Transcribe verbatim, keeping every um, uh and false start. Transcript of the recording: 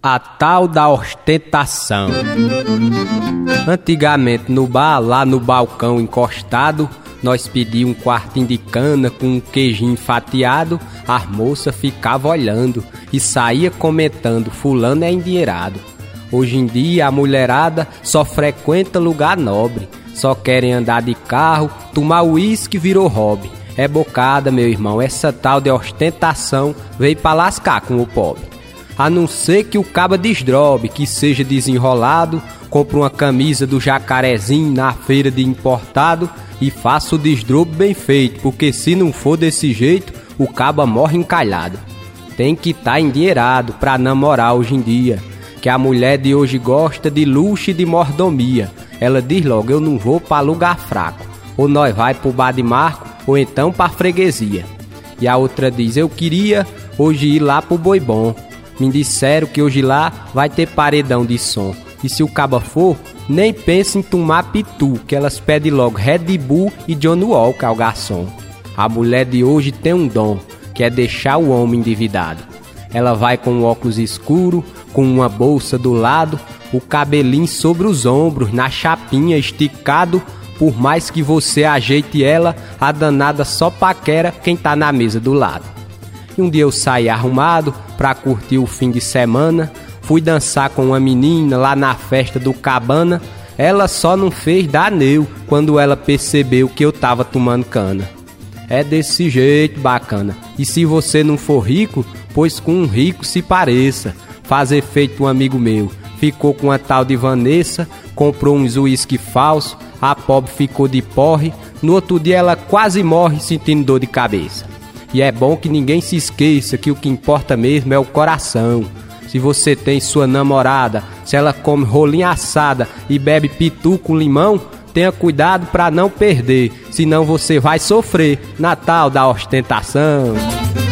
A tal da ostentação. Antigamente no bar, lá no balcão encostado, nós pedíamos um quartinho de cana com um queijinho fatiado. As moças ficavam olhando e saía comentando: fulano é endinheirado. Hoje em dia a mulherada só frequenta lugar nobre, só querem andar de carro, tomar uísque virou hobby. É bocada, meu irmão, essa tal de ostentação veio pra lascar com o pobre. A não ser que o caba desdrobe, que seja desenrolado, compre uma camisa do Jacarezinho na feira de importado e faça o desdrobo bem feito, porque se não for desse jeito, o caba morre encalhado. Tem que tá endinheirado pra namorar hoje em dia, que a mulher de hoje gosta de luxo e de mordomia. Ela diz logo: eu não vou pra lugar fraco, ou nós vai pro bar de Marco, ou então pra freguesia. E a outra diz: eu queria hoje ir lá pro Boi Bom. Me disseram que hoje lá vai ter paredão de som. E se o caba for, nem pensa em tomar pitu, que elas pedem logo Red Bull e Johnny Walker ao garçom. A mulher de hoje tem um dom, que é deixar o homem endividado. Ela vai com um óculos escuro, com uma bolsa do lado, o cabelinho sobre os ombros, na chapinha esticado. Por mais que você ajeite ela, a danada só paquera quem tá na mesa do lado. E um dia eu saí arrumado pra curtir o fim de semana. Fui dançar com uma menina lá na festa do Cabana. Ela só não fez daneu quando ela percebeu que eu tava tomando cana. É desse jeito, bacana. E se você não for rico, pois com um rico se pareça. Fazer feito um amigo meu. Ficou com a tal de Vanessa, comprou uns uísque falso. A pobre ficou de porre. No outro dia ela quase morre sentindo dor de cabeça. E é bom que ninguém se esqueça que o que importa mesmo é o coração. Se você tem sua namorada, se ela come rolinha assada e bebe pitu com limão, tenha cuidado pra não perder, senão você vai sofrer na tal da ostentação.